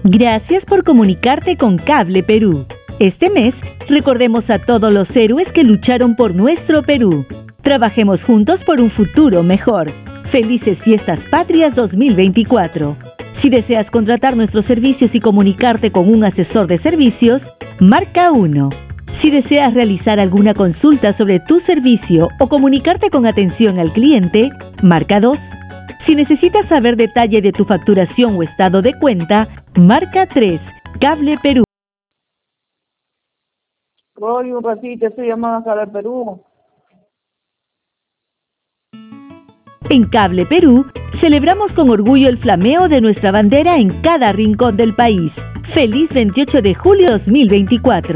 Gracias por comunicarte con Cable Perú. Este mes, recordemos a todos los héroes que lucharon por nuestro Perú. Trabajemos juntos por un futuro mejor. Felices Fiestas Patrias 2024. Si deseas contratar nuestros servicios y comunicarte con un asesor de servicios, marca 1. Si deseas realizar alguna consulta sobre tu servicio o comunicarte con atención al cliente, marca 2. Si necesitas saber detalle de tu facturación o estado de cuenta, marca 3. Cable Perú. Roy, un ratito, estoy llamando a Cable Perú. En Cable Perú, celebramos con orgullo el flameo de nuestra bandera en cada rincón del país. ¡Feliz 28 de julio 2024!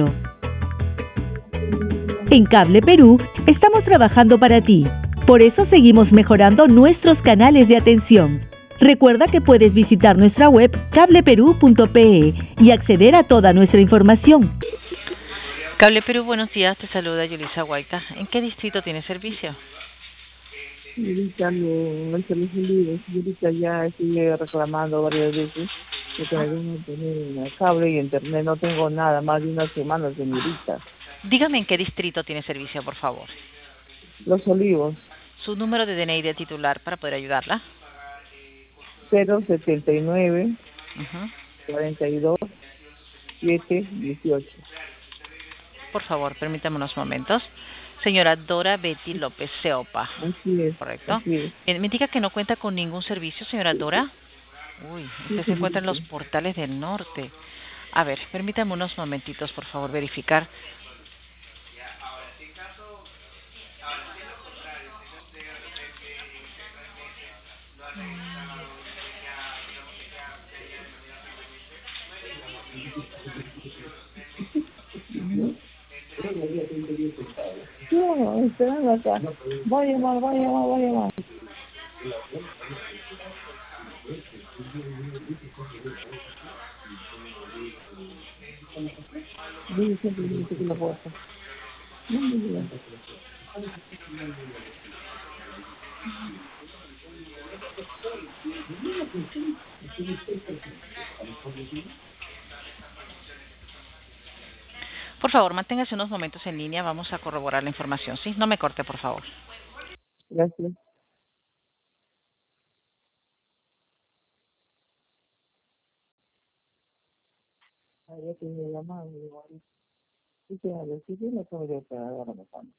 En Cable Perú, estamos trabajando para ti. Por eso seguimos mejorando nuestros canales de atención. Recuerda que puedes visitar nuestra web cableperú.pe y acceder a toda nuestra información. Cable Perú, buenos días, te saluda Yulisa Huayta. ¿En qué distrito tiene servicio? Ahorita no se los olvido. Ahorita ya estoy reclamando varias veces que todavía no tengo cable y internet, no tengo nada, más de una semana, señorita. Dígame en qué distrito tiene servicio, por favor. Los Olivos. Su número de DNI de titular para poder ayudarla. 079 42 7 18. Por favor, permítame unos momentos. Señora Dora Betty López Seopa. Así es. ¿Correcto? Así es. Bien, me indica que no cuenta con ningún servicio, señora Dora. Uy, usted se encuentra en los Portales del Norte. A ver, permítame unos momentitos, por favor, verificar. No, esperando acá. Voy a llamar. Dile simplemente que lo puedo hacer. No me digas. Por favor, manténgase unos momentos en línea. Vamos a corroborar la información, ¿sí? No me corte, por favor. Gracias. Ya tenía llamado, igual. ¿Qué te hablo? ¿Qué te lo acabo de esperar ahora me pone?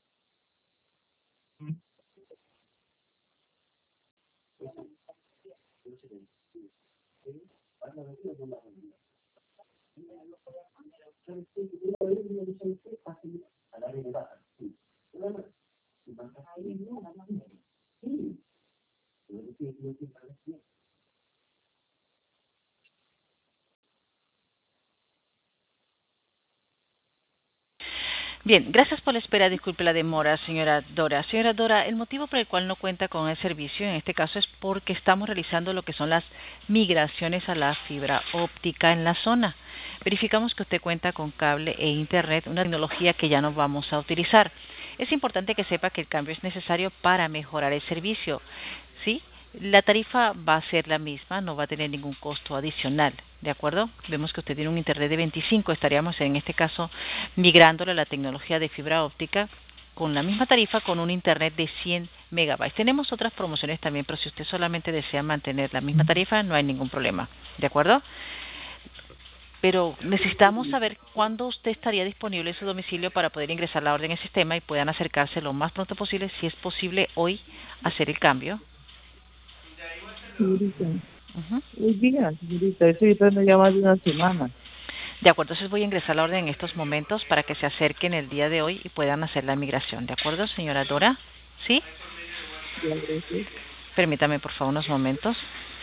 Bien, gracias por la espera. Disculpe la demora, señora Dora. Señora Dora, el motivo por el cual no cuenta con el servicio en este caso es porque estamos realizando lo que son las migraciones a la fibra óptica en la zona. Verificamos que usted cuenta con cable e internet, una tecnología que ya no vamos a utilizar. Es importante que sepa que el cambio es necesario para mejorar el servicio, ¿sí? La tarifa va a ser la misma, no va a tener ningún costo adicional, ¿de acuerdo? Vemos que usted tiene un internet de 25, estaríamos en este caso migrándole a la tecnología de fibra óptica con la misma tarifa con un internet de 100 megabytes. Tenemos otras promociones también, pero si usted solamente desea mantener la misma tarifa, no hay ningún problema, ¿de acuerdo? Pero necesitamos saber cuándo usted estaría disponible en su domicilio para poder ingresar la orden en el sistema y puedan acercarse lo más pronto posible, si es posible hoy, hacer el cambio. Señorita. Hoy día, señorita, estoy esperando ya más de una semana. De acuerdo, entonces voy a ingresar la orden en estos momentos para que se acerquen el día de hoy y puedan hacer la migración. ¿De acuerdo, señora Dora? ¿Sí? Gracias. Permítame, por favor, unos momentos.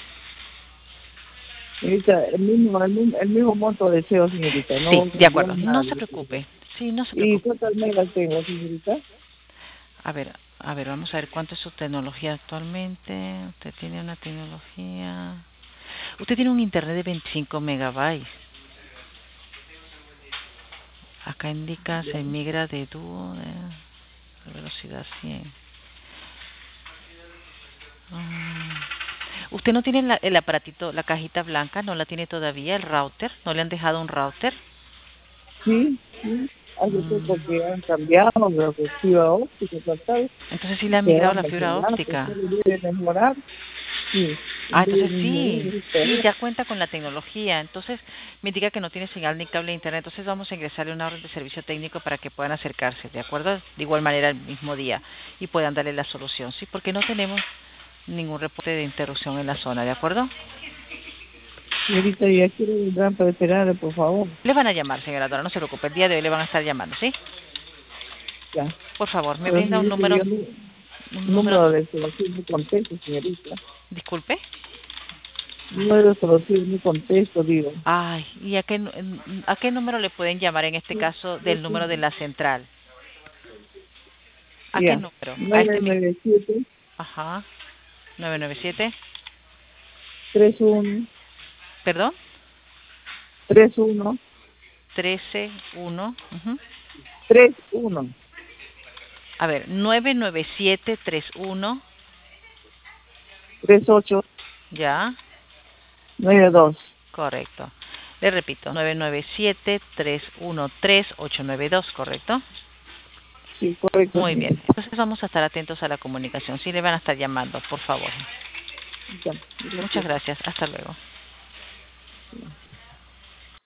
Señorita, el mismo monto deseo, señorita. No, Sí, de acuerdo. No se preocupe. Sí, no se preocupe. ¿Y cuántas megas tengo, señorita? A ver, vamos a ver cuánto es su tecnología actualmente. Usted tiene una tecnología... Usted tiene un internet de 25 megabytes. Acá indica, se migra de dúo, de velocidad 100. ¿Usted no tiene el aparatito, la cajita blanca? ¿No la tiene todavía, el router? ¿No le han dejado un router? Sí, sí. Hace poco que han cambiado la fibra óptica, ¿sabes? Entonces sí le han Que migrado eran la fibra personales, que óptica. solo debe mejorar. Sí, Entonces debe sí, mejorar. sí, ya cuenta con la tecnología. Entonces me indica que no tiene señal ni cable de internet. Entonces vamos a ingresarle una orden de servicio técnico para que puedan acercarse, ¿de acuerdo? De igual manera el mismo día y puedan darle la solución, ¿sí? Porque no tenemos ningún reporte de interrupción en la zona, ¿de acuerdo? Señorita, ya quiero entrar para esperar, por favor. Le van a llamar, señora Dora, no se preocupe. El día de hoy le van a estar llamando, ¿sí? Ya. Por favor, me Pero brinda señorita, yo no, un número, número de solución no contesto, señorita. disculpe. Número de solución no contesto, digo. Ay, ¿y a qué número le pueden llamar en este caso del número de la central? ¿A qué Ya. número? A este mismo. 997 Ajá. 997. 31 Perdón. 31 131. Ujú. 31 A ver, 99731. 38 Ya. 92. Correcto. Le repito, 997-313-892, ¿correcto? Sí, correcto, Muy bien. señorita. Entonces vamos a estar atentos a la comunicación. Sí le van a estar llamando, por favor. Ya, Muchas gracias. gracias. Hasta luego. Ya.